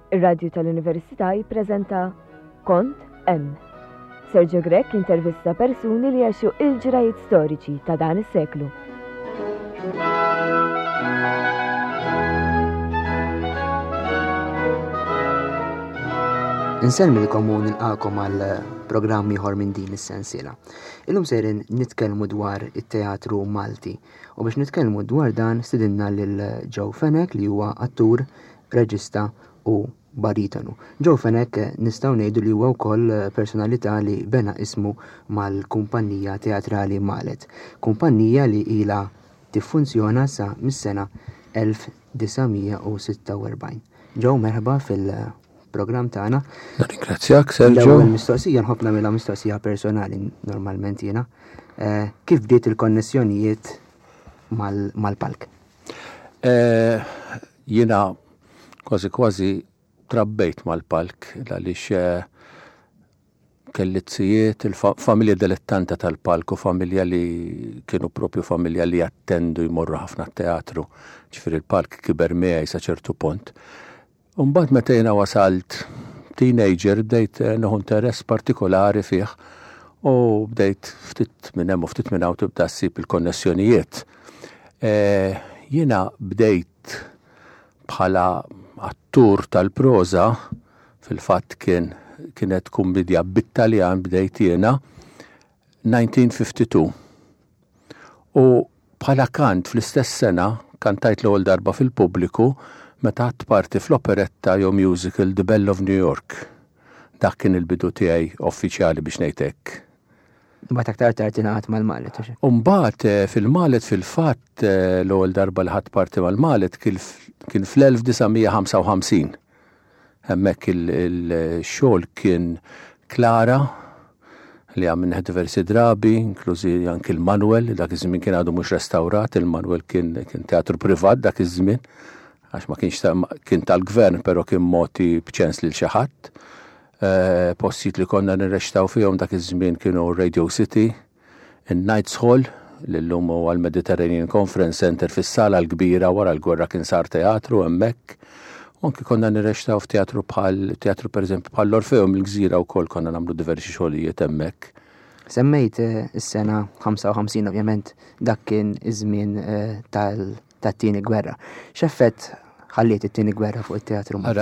Ir-Radju tal-Università jippreżenta Kont Hemm. Sergio Grek intervista persuni li għaxu il-ġrajiet storiċi ta' dan is-seklu. Insellmilkom u nilqakom għal programmi ieħor minn din is-sensiela. Illum sejrin nitkellmu dwar it-teatru Malti u biex nitkellmu dwar dan stidinna lil Joe Fenech li huwa attur, reġista u baritonu. Joe Fenech nistgħu ngħidu li huwa wkoll personalità li bena ismu mal-Kumpanija Teatrali Mallet. Kumpanija li ilha tiffunzjona sa mis-sena 1946. Joe, merħba fil-programm tagħna. Ringrazzjak, Sergio. L-ewwel mistoqsija nħobb nagħmilha mistoqsija personali normalment jiena. Kif bdiet il-konnessjonijiet mal-palk? Jiena kważi trabbejt mal-palk għaliex kelli tzijiet il-familja dilettanta tal-palk u familja li kienu propju familja li jattendu jmorru ħafna teatru. Ġifieri il-palk kiber miegħi sa ċertu punt. Mbagħad meta jiena wasalt teenager bdejt noħu interess partikolari fih u bdejt ftit minn hemm u ftit minn hawn tibda ssib il-konnessjonijiet. Jiena bdejt bħala attur tal-proza fil-fatt kienet kummedja bit-Taljan bdejt jiena 1952. U bħala kant fl-istess sena kantajt l-ewwel darba fil-pubbliku meta ħadd parti fl-operetta jew musical The Belle of New York. Dak kien il-bidu tiegħi uffiċjali biex ngħid hekk. Mbagħad aktar tard ingħaqad mal-Mallet. U mbagħad fil-Mallet fil-fatt l-ewwel darba li ħadd parti mal-Mallet kien fl-1955. Hemmhekk il-xogħol kien Klara li għamilna diversi drabi, inklużi anke il-Manuel, dak iż-żmien kien għadu mhux restawrat, il-Manuel kien teatru privat dak iż-żmien, għax ma kienx kien tal-gvern, però kien moti b'ċens lil xi ħadd. Postijiet li konna nirrextaw fihom dak iż-żmien kienu Radio City, in-Knights Hall, li llum huwa l-Mediterranean Conference Center fis-sala l-kbira wara l-gwerra kien sar teatru hemmhekk. Anke konna nirrextaw f'teatru teatru pereżempju bħal l-Orfeum il-Gżira wkoll konna nagħmlu diversi xogħlijiet hemmhekk. Semmejt is-sena 55 ovvjament dak kien iż-żmien tat-tieni gwerra. X'effett ħalliet it-tieni gwerra fuq it-teatru Malti? Ara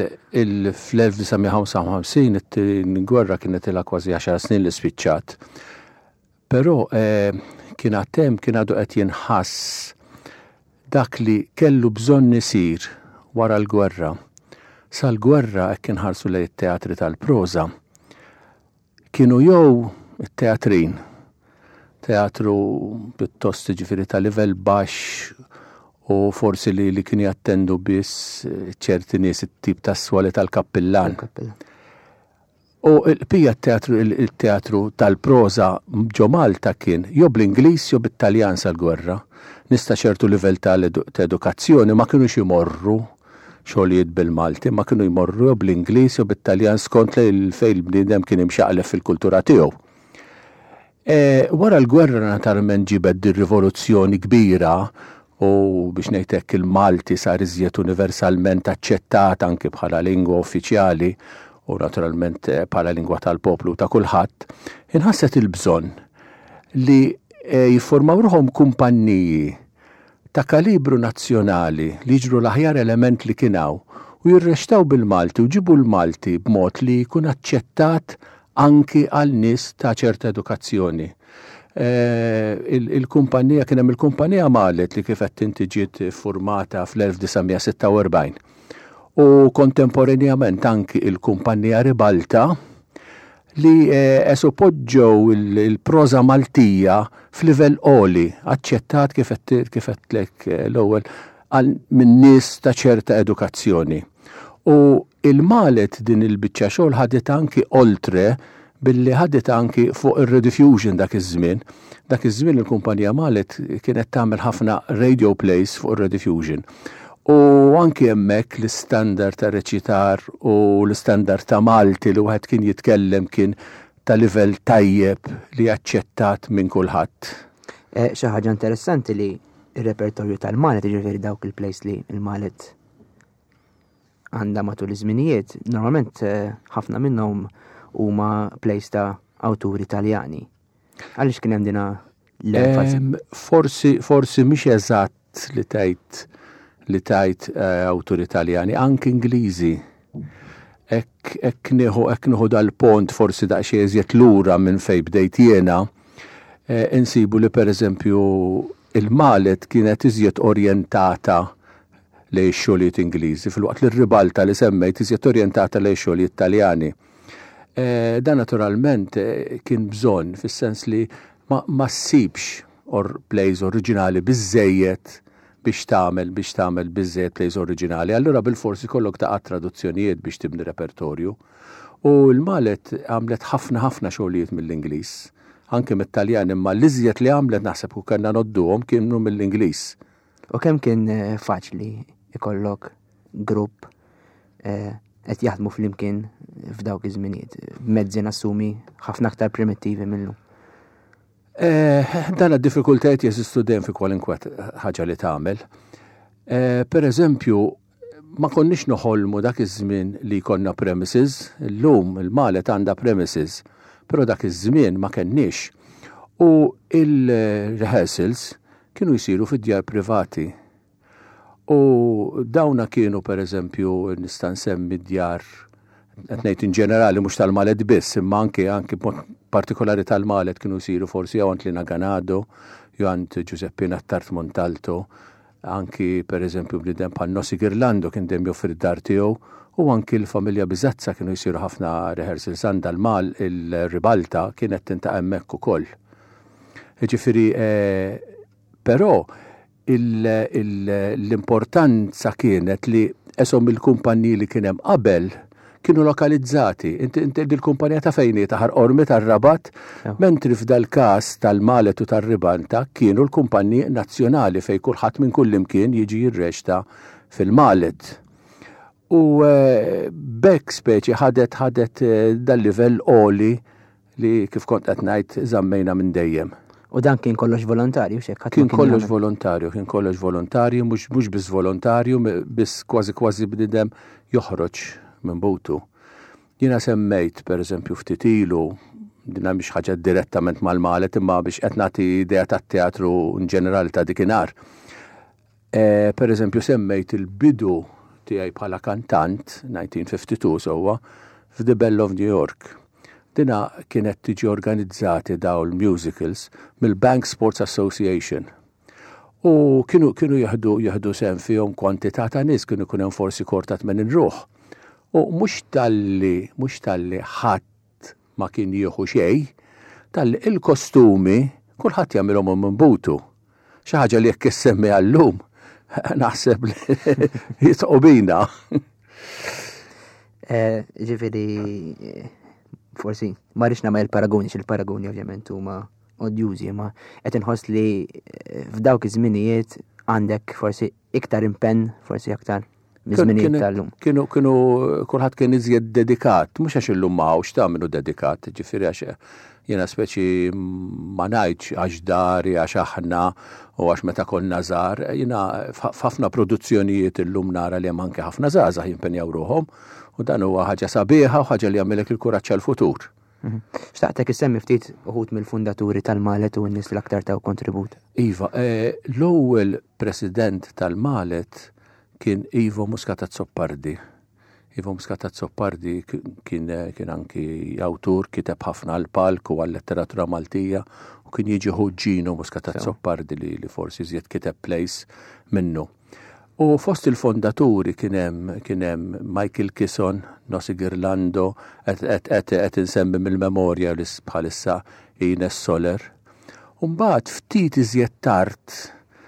fl-1955 it-tieni gwerra kienet ilha kważi 10 snin li spiċċat. Però kien għadu qed jinħass dak li kellu bżonn isir wara l-gwerra. Sal-gwerra hekk inħarsu lejn it-teatri tal-proża kienu jew it-teatrin, teatru pjuttost ġifieri ta' livell baxx u forsi li kien jattendu biss ċerti nies it-tip tas-swali tal-kappillan. U l-pija il-teatru tal-proża ġo Malta kien jew bl-Ingliż jew bit-Taljan sal-gwerra. Nista' ċertu livell ta' edukazzjoni ma kinux imorru xogħlijiet bil-Malti, ma kienu jmorru jew bl-Ingliż jew bit-Taljan skont li fejn il-bniedem kien imxaqlef fil-kultura tiegħu. Wara l-gwerra naturalment ġibed ir-rivoluzzjoni kbira u biex ngħid hekk il-Malti sar iżjed universalment aċċettat anke bħala lingwa uffiċjali u naturalment bħala lingwa tal-poplu ta' kulħadd, inħasset il-bżonn li jiffurmaw ruħhom kumpanniji ta' kalibru nazzjonali li jiġru l-aħjar element li kien hawn u jirrextaw bil-Malti u ġibu l-Malti b'mod li jkun aċċettat anki għal nies ta' ċerta edukazzjoni. Il-kumpanija kien hemm il-kumpanija Mallet li kif qed inti ġiet formata fl-1946. U kontemporanjament anki il-kumpanija Ribalta li poġġew il-proża Maltija f'livell għoli, aċċettat kif qedtlek l-ewwel minn nies ta' ċerta edukazzjoni. U il-Mallet din il-biċċa xogħol ħadet anki oltre billi ħadet anki fuq ir-rediffusion dak iż-żmien. Dak iż-żmien il-kumpanija Mallet kienet tagħmel ħafna radio plays fuq ir-rediffusion. U anki hemmhekk l-istandard ta' reċitar u l-istandard ta' Malti li wieħed kien jitkellem kien ta' livell tajjeb li aċċettat minn kulħadd. Xi ħaġa interessanti li ir-repertorju tal-Mallet jiġifieri dawk il-plays li l-Mallet għandha matul iż-żminijiet, normalment ħafna minnhom huma plays ta' awturi Italjani. Għaliex kien hemm dina l-enfasi? Forsi mhix eżatt li tajt awturi Italjani, anke Ingliżi. Ek nieħu dal-pont forsi daqsxejn eżjed lura minn fejn bdejt jiena, insibu li pereżempju il-Mallet kienet iżjed orjentata lejn xogħlijiet Ingliżi, filwaqt li r-Ribalta li semmejt iżjed orjentata lejn xogħlijiet Taljani. Dan naturalment kien bżonn fis-sens li ma ssibx plays oriġinali biżejjed biex tagħmel biżejjed plays oriġinali. Allura bil-forsi kollok ta' traduzzjonijiet biex tibni repertorju. U l-Mallet għamlet ħafna xogħlijiet mill-Ingliż, anke mit-Taljan, imma l-iżjed li għamlet naħseb u kellna nodduhom kienu mill-Ingliż. U kemm kien faċli ikollok grupp qed jaħdmu flimkien f'dawk iż-żminijiet, mezzi nassumi ħafna aktar primittivi minnu. Dan id-diffikultajiet jeżistu dejjem fi kwalinkwe ħaġa li tagħmel. Pereżempju, ma konniex noħolmu dak iż-żmien li jkollna premises, illum il-Mallet għandha premises, però dak iż-żmien ma kenniex. U il-rehearsals kienu jsiru fid-djar privati. U dawna kienu pereżempju nista' nsemmi d-djar qed ngħid in ġenerali mhux tal-Mallet biss, imma anke partikolari tal-Mallet kienu jsiru forsi jew għand Lina Ganado, jew għand Giuseppina Tart Montalto, anki pereżempju bniedem bħal Nossi Girlando kien dejjem joffri d-dar tiegħu, u anki l-familja Bizazza kienu jsiru ħafna rehearsals għandha l-mal il-Ribalta kienet tinta' hemmhekk ukoll. Jiġifieri, però l-importanza kienet li esom il-kumpanji li kien hemm qabel kienu lokalizzati. Inti il-kumpanija ta' fejni ta' Ħarqormi tar-Rabat, mentri f'dal-każ tal-Mallet u tar-Ribalta kienu l-kumpanji nazzjonali fejn kulħadd minn kull imkien jiġi jirreġta fil-Mallet. U bekk speċi ħadet dal-livell qoli li kif kont qed ngħid żammejna minn dejjem. U dan kien kollox volontarju x'hekk? Kien kollox volontarju, mhux biss volontarju, biss kważi bniedem joħroġ minn butu. Jiena semmejt pereżempju ftit ilu, dina mhix ħaġa direttament mal-Mallet imma biex qed nagħti idea tat-teatru in ġenerali ta' dikinhar. Pereżempju semmejt il-bidu tiegħi bħala kantant 1952 sewwa f'The Belle of New York. Dina kienet tiġi organizzati daw il-musicals mill-Bank Sports Association. U kienu jieħdu sehem fihom kwantità ta' nies, kienu hemm forsi korta 80 ruħ. U mhux talli ħadd ma kien jieħu xejn, talli il-kostumi kulħadd jagħmilhom minn butu. Xi ħaġa li jekk issemmi għallum naħseb li jitqu bina. Ġifieri forsi ma rridx nagħmel il-paragoni ovvjament huma odjużi, ma qed inħoss li f'dawk iż-żminijiet għandek forsi iktar impenn, forsi aktar miż-żminijiet tal-lum. Kienu kulħadd kien iżjed dedikat, mhux għax illum m'hawnx tagħmlu dedikat, ġifieri għax jiena speċi ma ngħidx għax dari, għax aħna u għax meta konna żgħar, jiena f'ħafna produzzjonijiet illum nara li hemm anke ħafna żgħażagħ jimpenjaw ruhom u dan huwa ħaġa sabiħa u ħaġa li jagħmilek il-kuraġġ għall-futur. Xtaqtek issemmi ftit uħud mill-fundaturi tal-Mallet u n-nies li aktar taw kontribut. Iva, l-ewwel president tal-Mallet kien Ivo Muscat Zoppardi. Ivo Muscat Zoppardi kien anki awtur, kiteb ħafna għall-palk u għall-letteratura Maltija u kien jiġi Ġino Muscat Zoppardi li forsi żjed kiteb plays minnu. U fost il-fondaturi kien hemm Michael Kisson, Nossi Girlando, qed insemmi mill-memorja li bħalissa Ines Soler. U mbagħad ftit iżjed tard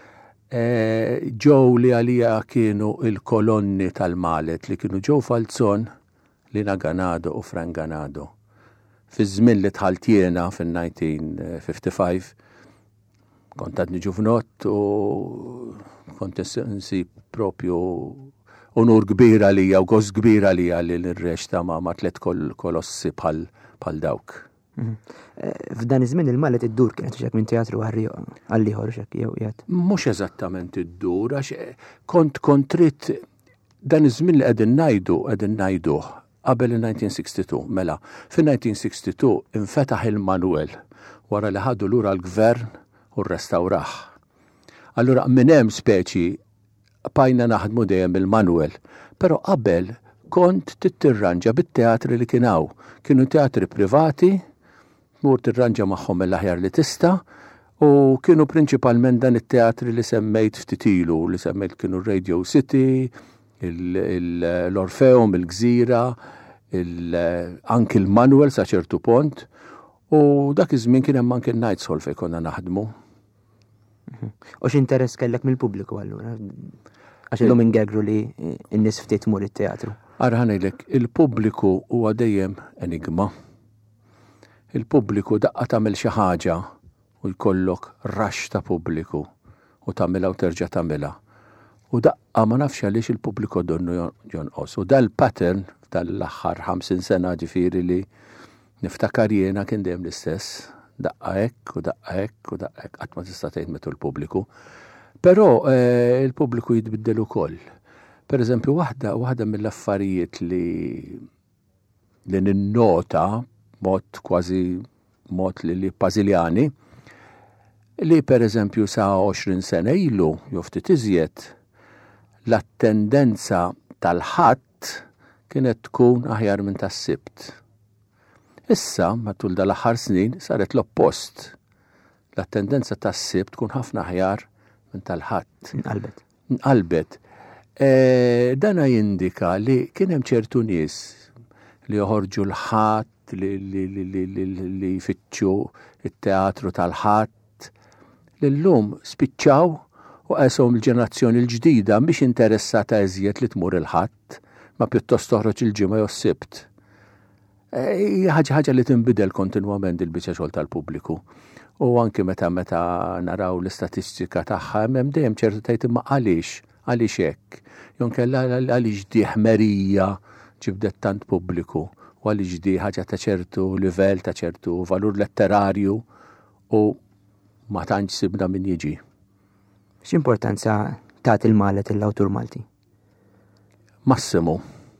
ġew li għalija kienu il-kolonni tal-Mallet li kienu Joe Falzon, Lina Ganado u Frank Ganado. Fi żmien li tħalt jiena fin-1955 kont għadni ġuvnott u kont nsib propju unur kbira lija u gost kbira lija li l-reċta ma tlet kolossi bħal dawk. F'dan iż-żmien il-Mallet id-dur kienet xek minn teatru għall-ieħor xek jew qiegħed. Mhux eżattament id-dur għax kont trid dan iż-żmien li qegħdin ngħiduh qabel il-1962, mela, fin-1962 infetaħ il-Manuel wara li ħadu lura l-gvern u rrestawrah. Allura minn hemm speċi bajna naħdmu dejjem il-Manuel, però qabel kont tittirranġa bit-teatri li kienu teatri privati, mur tirranġa magħhom mill-aħjar li tista' u kienu prinċipalment dan it-teatri li semmejt ftitilu, li semmejt kienu Radio City, l-Orfeum, il-Gżira, anki il-Manuel sa ċertu pont, u dak iż-żmien kien hemm anke Nights Hall fejn konna naħdmu. U x'interess kellek mill-pubbliku allura? Għax illum ingegru li n-nies ftit tmur it-teatru. Ara ngħidlek, il-pubbliku huwa dejjem enigma. Il-pubbliku daqqa tagħmel xi ħaġa u jkollok raxx ta' pubbliku u tagħmilha u terġa' tagħmilha. U daqqa ma nafx għaliex il-pubbliku donnu jonqos. U dal-pattern tal-aħħar 50 sena ġifieri li niftakar jiena kien dejjem l-istess. Daqqa hekk u daqqa hekk u daqqa hekk qatt ma tista' tgħid metu l-pubbliku. Però il-pubbliku jitbiddel ukoll. Pereżempju waħda mill-affarijiet li ninnota mod kważi mod li Pażiljani li pereżempju sa 20 sena ilu jew ftit iżjed l-attendenza tal-ħadd kienet tkun aħjar minn tas-sibt. Issa matul dal-aħħar snin saret l-oppost. L-attendenza tas-sibt tkun ħafna aħjar minn tal-ħadd. Inqalbet. Dana jindika li kien hemm ċertu nies li joħorġu l-ħadd li jfittxu it-teatru tal-ħadd li llum spiċċaw u qeshom il-ġenerazzjoni l-ġdida mhix interessata eżjed li tmur il-ħadd ma pjuttost toħroġ il-ġimgħa jew s-sibt. Ħaġa li tinbidel kontinwament il-biċċa xogħol tal-pubbliku. U anke meta naraw l-istatistika tagħha hemm dejjem ċertu tgħid imma għaliex hekk. Jew kellha għaliex di ħmerija ġibdet tant pubbliku u għaliex di ħaġa ta' ċertu livell ta' ċertu valur letterarju u ma tantx sibna min jiġi. X'importanza tagħti il-Mallet l-awtur Malti? Massimu.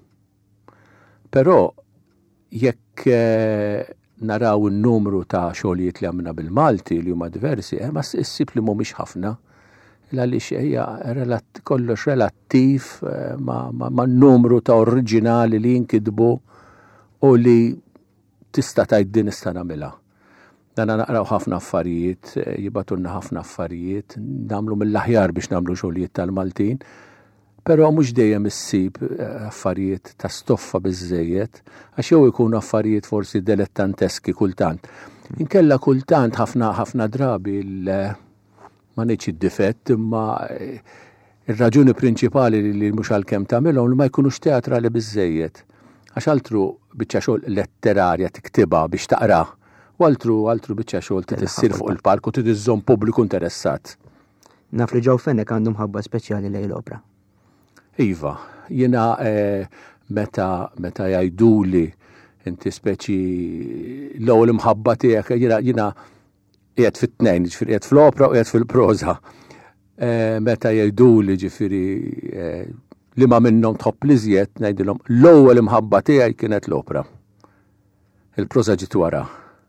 Però jekk naraw in-numru ta' xogħlijiet li għamilna bil-Malti li huma diversi, ma issib li mhumiex ħafna. Għaliex hija kollox relattiv ma' n-numru ta' oriġinali li jinkitbu u li tista' tgħid din nista' nagħmilha. Dan naqraw ħafna affarijiet, jibatulna ħafna affarijiet, nagħmlu mill-aħjar biex nagħmlu xogħlijiet tal-Maltin, però mhux dejjem issib affarijiet ta' stoffa biżżejjed, għax jew ikunu affarijiet forsi dilettanteski kultant. Inkella kultant ħafna drabi ma ngħidx id-difett imma ir-raġuni prinċipali li mhux għalkemm tagħmilhom li ma jkunux teatrali biżżejjed. Għax altru biċċa xogħol letterarja tiktibha biex taqra, u altru biċċa xogħol tissir fuq il-palk u tiżżomm pubbliku interessat. Naf li ġew fennek għandhom ħabba speċjali lejn l-opra. Iva, jiena meta jgħiduli inti speċi l-ewwel imħabba tiegħek jiena qiegħed fit-tnejn, ġifieri qiegħed fl-opra u qiegħed fil-proża. Meta jgħiduli ġifieri li ma minnhom tħobb li żjed ngħidilhom l-ewwel imħabba tiegħi kienet l-opra. Il-proża ġiet wara.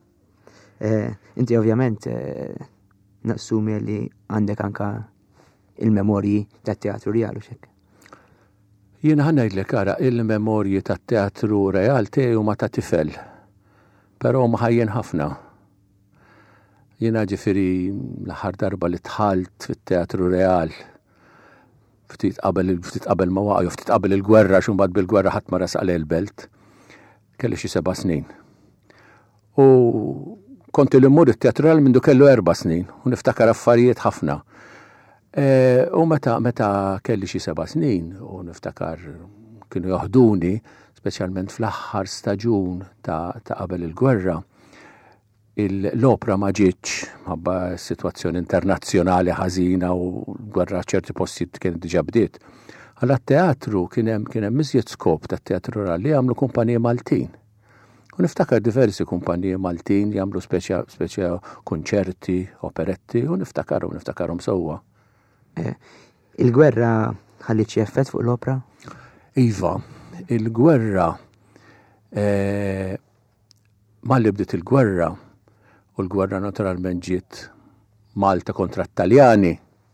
Inti ovvjament nassumi li għandek anka il-memorji tat-teatru real u xek. Jiena ħanajdlek ara il-memorji tat-teatru real tiegħi huma ta' tifel, però huma ħajjen ħafna. Jiena ġifieri l-aħħar darba li tħalt fit-teatru real ftit qabel ma waqgħu, ftit qabel il-gwerra x'imbagħad bil-gwerra ħadd ma rasaq il-belt. Kelli xi 7 snin. U kont li mmur it-teatral mindu kellu 4 snin u niftakar affarijiet ħafna. U meta kelli xi 7 snin u niftakar kienu joħduni, speċjalment fl-aħħar staġun ta' qabel il-gwerra, l-opra ma ġietx ħabba situazzjoni internazzjonali ħażina u l-gwerra ċerti postijiet kienet diġà bdiet. Alla teatru kien hemm iżjed skop tat-teatru li għamlu kumpaniji Maltin. U niftakar diversi kumpaniji Maltin jagħmlu speċja konċerti, operetti u niftakarhom sewwa. Il-gwerra ħallit xi effett fuq l-opera? Iva, il-gwerra malli bdiet il-gwerra u l-gwerra naturalment ġiet Malta kontra t-Taljani.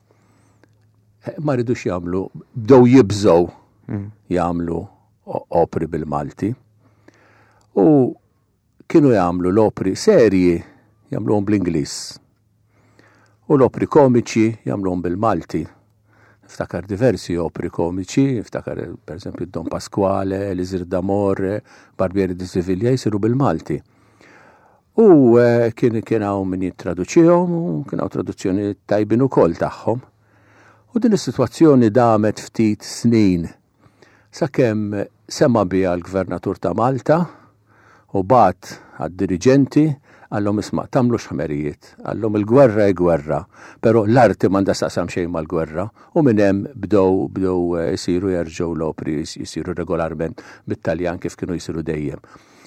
Ma rridux jagħmlu, bdew jibżgħu jagħmlu opri bil-Malti. U kienu jagħmlu l-opri serji jagħmluhom bl-Ingliż. U l-opri komiċi jagħmluhom bil-Malti. Iftakar diversi opri komiċi, iftakar per esempio Don Pasquale, Elisir d'Amore, Barbieri di Siviglia jisiru bil-Malti. U kien hawn min jittraduċihom u kien hawn traduzzjoni tajbin ukoll tagħhom. U din is-sitwazzjoni damet ftit snin sakemm sema biha l-Gvernatur ta' Malta u bat għad-diriġenti għallhom isma' tagħmlux ħmerijiet, għallhom il-gwerra gwerra, però l-arti m'għandha staqsam xejn mal-gwerra u minn hemm bdew isiru jerġgħu l-opri jisiru regolarment bit-Taljan kif kienu jisiru dejjem.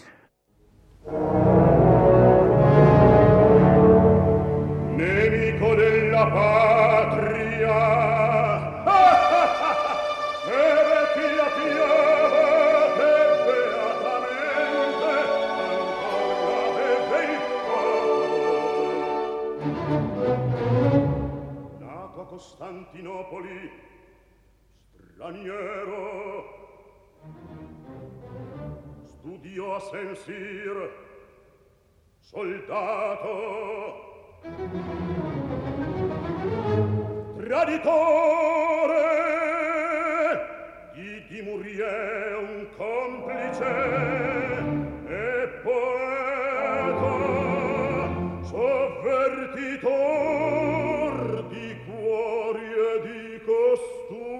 Nemico della patria, e chi la piove beatamente ancora e nato a Costantinopoli, straniero, studiò a Saint Cyr, soldato, traditore, di Murier un complice e poeta, sovvertitor di cuori e di costumi.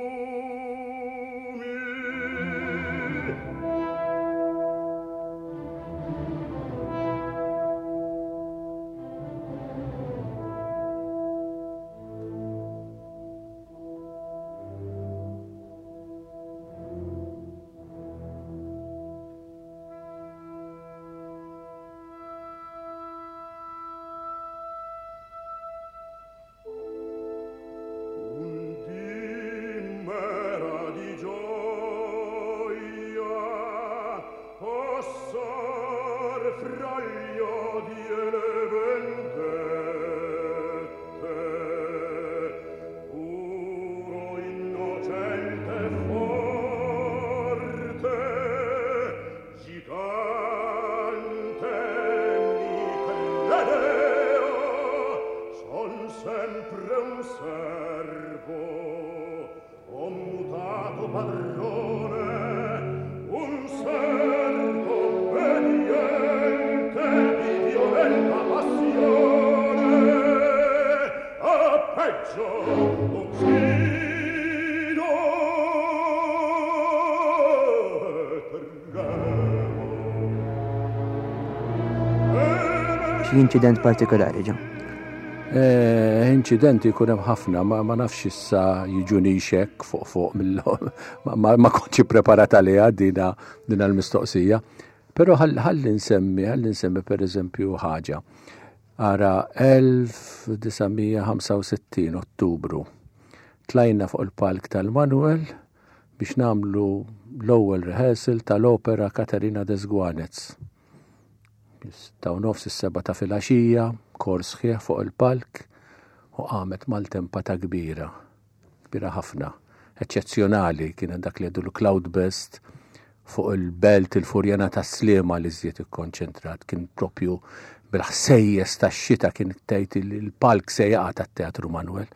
Xi incident partikolari ġa? Incidenti jkun hemm ħafna, ma nafx issa jiġuni xek fuq ma kontx preparat għaliha dina l-mistoqsija. Però ħalli nsemmi pereżempju ħaġa. Ara 1965 Ottubru tlajna fuq il-palk tal-Manuel biex nagħmlu l-ewwel rehearsal tal-opera Katerina Desguanez. Ta' nofs is-7 ta' filgħaxija, kors sħiħ fuq il-palk u qamet mal-tempata kbira ħafna, eċċezzjonali kien dak li jgħidu l-cloudburst fuq il-belt il-furjana tas-Sliema li żied ikkonċentrat, kien propju bil-ħsejjes tax-xita kien tgħid il-palk se jaqa' tat-Teatru Manuel.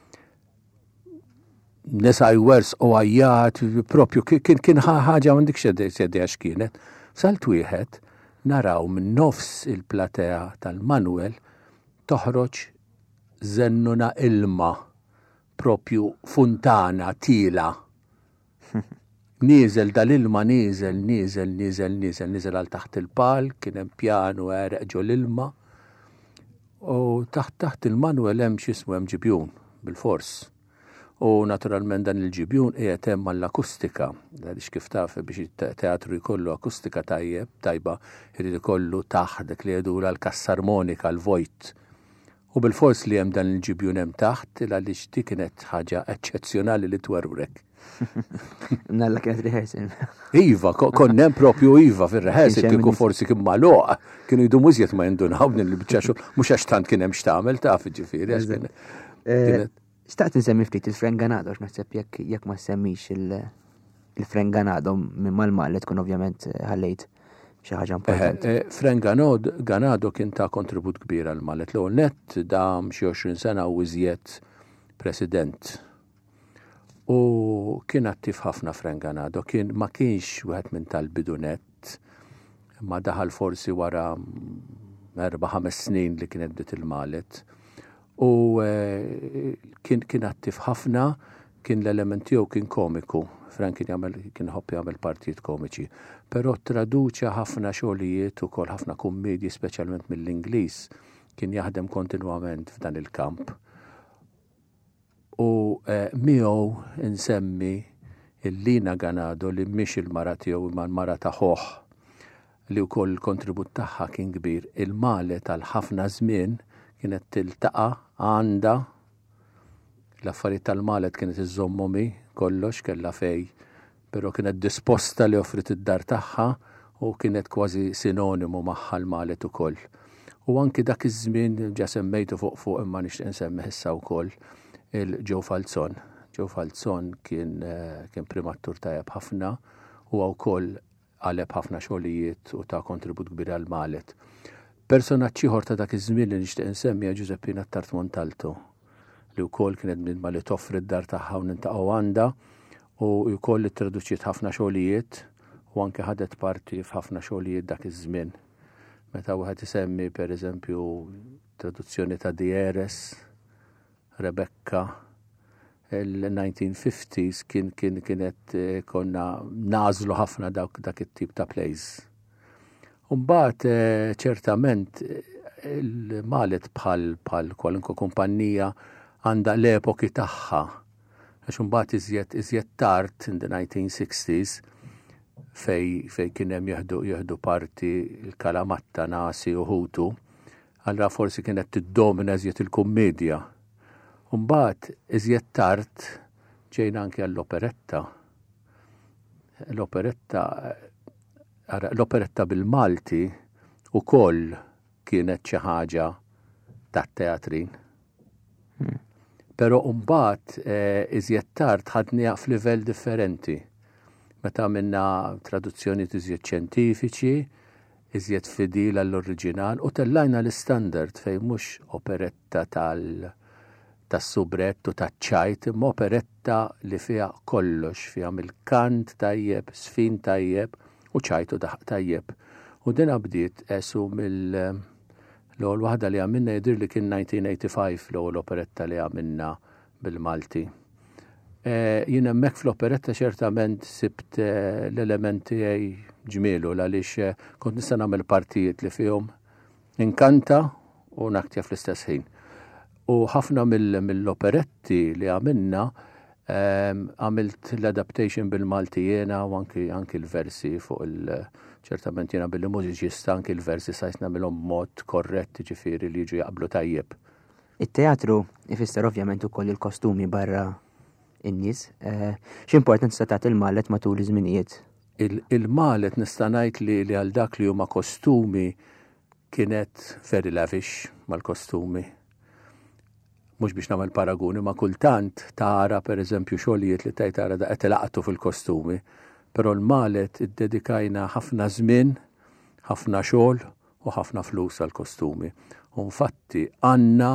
Nisa jwers u għajjat, propju kien ħaġa m'għandek xedeja x'kienet. Salt wieħed naraw minn nofs il-platea tal-Manuel toħroġ zennuna ilma, propju funtana tila. Nieżel dal-ilma, nieżel għal taħt il-palk, kien hemm pjanu għereq ġo l-ilma. U taħt il-Manuel hemm x'ismu hemm ġibjun bil-fors. U naturalment dan il-ġibjun qiegħed hemm mal-akustika. Għaliex kif taf biex teatru jkollu akustika tajba, jrid ikollu taħt dak li jgħidula l-kassarmonika, l-vojt. U bil-fors li hemm dan il-ġibjun hemm taħt għaliex dik kienet ħaġa eċċezzjonali li twerrek. Nalla kienet rehearsal. Iva, konnem propju Iva fil-rehearsal, kieku forsi kien maluq, kienu jidu mużjet ma jindunaw din il-bicċaxu, mux għax tant kienem xtamel ta' ġifiri. Staqt nsemmi ftit il-Frenganado, naħseb jekk ma semmix il-Frenganado minn mal-mallet tkun ovvjament ħallejt xi ħaġa importanti. Frenganado kien ta' kontribut kbir għal-mallet. L-ewwel nett da xi 20 sena u iżjed president. U kien attiv ħafna Frenganado, ma kienx wieħed minn tal-bidunet, ma daħal forsi wara 4-5 snin li kien bdiet il-mallet. U kien attiv ħafna, kien l-element tiegħu kien komiku. Frank kien ħobb jagħmel partijiet komiċi, però traduċa ħafna xogħlijiet ukoll ħafna kummedji speċjalment mill-Ingliż, kien jaħdem kontinwament f'dan il-kamp. U miegħu insemmi il-Lina Ganado li mhix il-mara tiegħu imma l-mara ta' ħoħ li wkoll il-kontribut tagħha kien kbir. Il-Mallet għal ħafna żmien kienet tiltaqa' għandha l-affarijiet tal-Mallet kienet iżommomi kollox kellha fej, però kienet disposta li offrit id-dar tagħha u kienet kważi sinonimu magħha l-Mallet ukoll. U anki dak iż-żmien ġa semmejtu fuq imma nixtieq insemmi issa wkoll il-Joe Falzon. Joe Falzon kien primattur tajjeb ħafna u wkoll għaleb ħafna xogħlijiet u ta' kontribut kbir għal-Mallet. Personaġġ ieħor ta' dak iż-żmien li nixtieq insemmi Giuseppina Tart Montalto li wkoll kienet minn ma li toffri d-dar tagħha u nintaqgħu għandha u wkoll traduċiet ħafna xogħlijiet u anke ħadet parti f'ħafna xogħlijiet dak iż-żmien. Meta wieħed isemmi pereżempju traduzzjoni ta' Dieres, Rebecca, il-1950s kienet konna nażlu ħafna dak it-tip ta' plays. Mbagħad ċertament il-Mallet bħal kwalunkwe kumpanija għandha l-epoki tagħha. Għax imbagħad iżjed tard in the 1960s fej kien hemm jieħdu parti l-Kalamatta, Nasi u Hutu, allura forsi kienet tiddomina iżjed il-kummedja. Mbagħad iżjed tard ġejna anke għall-operetta. L-operetta bil-Malti ukoll kienet xi ħaġa tat-teatrin. Però mbagħad iżjed tard ħadniha f'livell differenti. Meta minna traduzzjoni iżjed ċjentifiċi, iżjed fidil għall-oriġinal u tellajna l-istandard fejn mhux operetta tas-subret u taċ-ċajt, imma operetta li fiha kollox, fiha mill-kant tajjeb, sfin tajjeb u ċajtu tajjeb. U din bdiet esu l-ewwel waħda li għamilna jidher li kien 1985 l-ewwel operetta li għamilna bil-Malti. Jien hemmhekk fl-operetta ċertament sibt l-elementi ġmielu għaliex kont nista' nagħmel partijiet li fihom inkanta u naktja fl-istess ħin. U ħafna mill-operetti li għamilna għamilt l-adaptation bil-Malti jiena u anki l-versi fuq ċertament jiena billi mużiċista anki l-versi sajt nagħmilhom mod korrett ġifieri li jiġu jaqblu tajjeb. Il-teatru ifisser ovvjament ukoll il-kostumi barra in-nies. X'importanza tagħti il-Mallet matul iż-żminijiet? Il-Mallet nista' ngħid li għal dak li huma kostumi kienet very lavish mal-kostumi. Mhux biex nagħmel paraguni ma kultant tara pereżempju xogħlijiet li tajt tara da qed ilaqtu fil-kostumi, però l-Mallet iddedikajna ħafna żmien, ħafna xogħol u ħafna flus għall-kostumi. U infatti għandna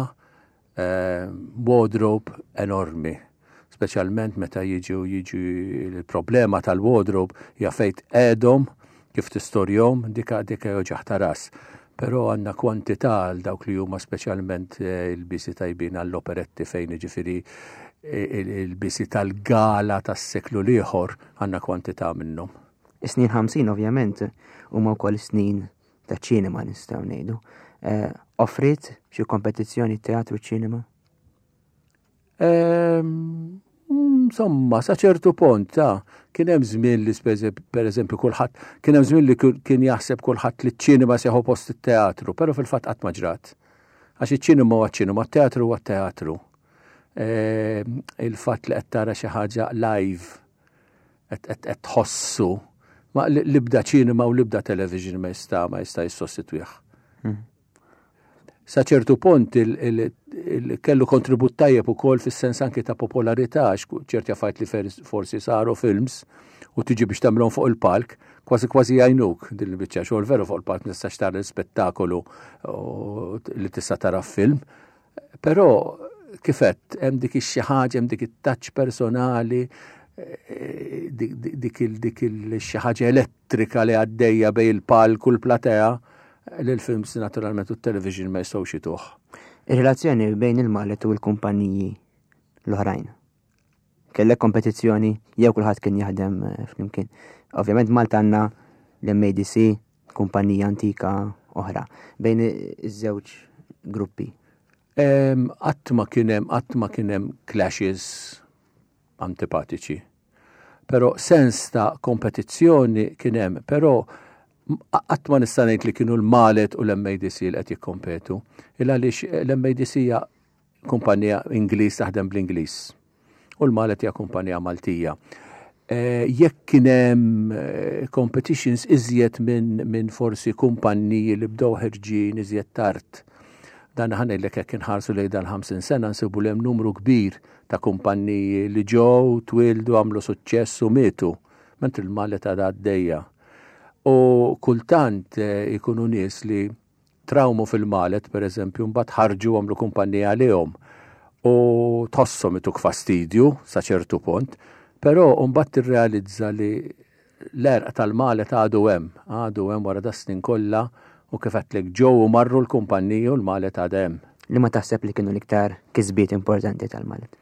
wardrobe enormi, speċjalment meta jiġu il-problema tal-wardrobe hija fejn qiegħdhom kif tistorjhom dika joġaħ ta' ras. Però għandna kwantità għal dawk li huma speċjalment il-bisi tajbin għall-operetti fejn jiġifieri il-bisi tal-gala tas-seklu l-ieħor għandna kwantità minnhom. Is-snin 50 ovvjament huma wkoll snin ta' ċinema nistgħu ngħidu. Offrit xi kompetizzjoni teatru ċinema? Insomma, sa ċertu punt, kien hemm żmien li pereżempju kulħadd kien hemm żmien li kien jaħseb kulħadd li ċ-ċinema seħu post it-teatru, però fil-fatt qatt ma ġrat. Għax iċ-ċinema huwa ċ-ċinema, t-teatru huwa t-teatru. Il-fatt li qed tara xi ħaġa live qed tħossu ma l-ibda ċinema u l-ibda television ma jista' jissostitwih. Sa ċertu punt kellu kontribut tajjeb ukoll fis-sens anke ta' popolarità ċerti affarijiet li forsi saru films u tiġi biex tagħmlhom fuq il-palk, kważi jgħinuk din il-biċċa xogħol veru fuq il-palk ma tistax tara l-spettakolu li tista' tara f'film. Però kifet hemm dik xi ħaġa, hemm dik it-taċċ personali, dik xi ħaġa elettrika li għaddejja bejn il-palk u l-platea li l-films naturalment u t-television ma jistgħux jituh. Ir-relazzjoni bejn il-Mallet u l-kumpaniji l-oħrajn. Kellek kompetizzjoni jew kulħadd kien jaħdem flimkien. Ovvjament Malta għandna l-MADC, kumpanija antika oħra, bejn iż-żewġ gruppi. Qatt ma kien hemm clashes antipatiċi. Però sens ta' kompetizzjoni kien hemm, però qatt ma nista' ngħid li kienu l-Mallet u l-MADC li qed jikkompetu. Għaliex l-MADC hija kumpanija Ingliż taħdem bl-Ingliż u l-Mallet hija kumpanija Maltija. Jekk kien hemm competitions iżjed minn forsi kumpanniji li bdew ħerġin iżjed tard. Dan ħanejlek jekk inħarsu lejn dan 50 sena nsibu hemm numru kbir ta' kumpanniji li ġew twildu għamlu suċċess u mietu, mentri l-Mallet għadha għaddejja. U kultant ikunu nies li trawmu fil-Mallet, per eżempju, mbagħad ħarġu għamlu kumpanija għalihom u tħossom ituk fastidju sa ċertu punt, però mbagħad tirrealizza li l-erq tal-Mallet għadu hemm wara da snin kollha u kif għedlek ġew u marru l-kumpanniji u l-Mallet għadha hemm. Li ma taħseb li kienu l-iktar kisbiet importanti tal-Mallet?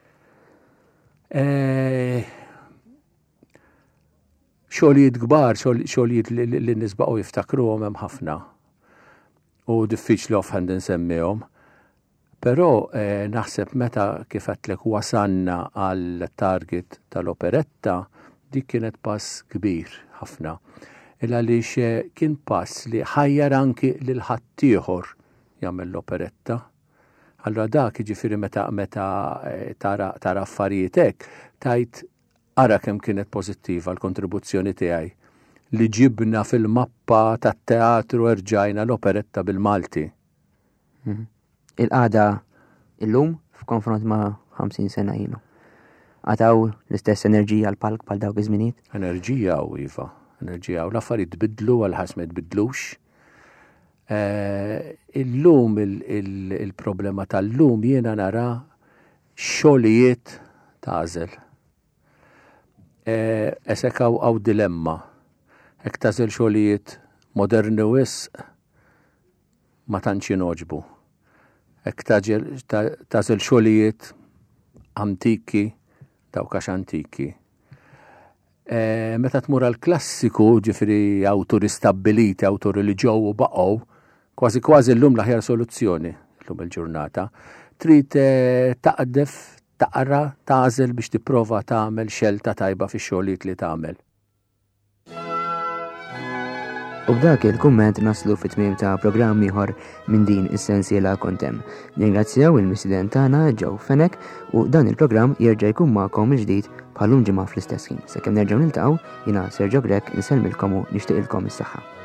Xogħlijiet kbar, xogħlijiet li nisbaqgħu jiftakruhom hemm ħafna u diffiċli offhand insemmihom. Però naħseb meta kif għedlek wasanna għal target tal-operetta dik kienet pass kbir ħafna. Għaliex kien pass li ħajjar anki lil ħaddieħor jagħmel l-operetta. Allura dak jiġifieri meta tara affarijiet hekk tajt ara kemm kienet pożittiva l-kontribuzzjoni tiegħi li ġibna fil-mappa tat-teatru erġajna l-operetta bil-Malti. Il-qagħda illum f'konfront ma' 50 sena ilu. Għataw l-istess enerġija l-palk bħal dawk iż-żminijiet? Enerġija u iva, enerġija u l-affarijiet tbidlu għal-ħas ma jtbidlux. Illum il-problema tal-lum jiena nara xogħlijiet tażel. Esek għaw dilemma. Hekk tażel xogħlijiet moderni wisq ma tantx jinoġbu. Hekk tażel xogħlijiet antiki dawk għax antiki. Meta tmur għall-klassiku, ġifieri awturi stabbiliti, awturi li ġew u baqgħu, kważi llum l-aħjar soluzzjoni llum il-ġurnata. Trid taqdef taqra tażel biex tipprova tagħmel xelta tajba fix-xogħlijiet li tagħmel. U b'dak il-kumment naslu fit-tmiem ta' programm ieħor minn din is-sensiela Kont Hemm. Ningrazzjaw il-Missident tagħna Joe Fenech u dan il-programm jerġa' jkun magħkom il-ġdid bħalhom ġimgħa fl-istess ħin. Sakemm nerġgħu niltaqgħu jiena Sergio Grek insellmilkom u nixtieqilkom is-saħħa.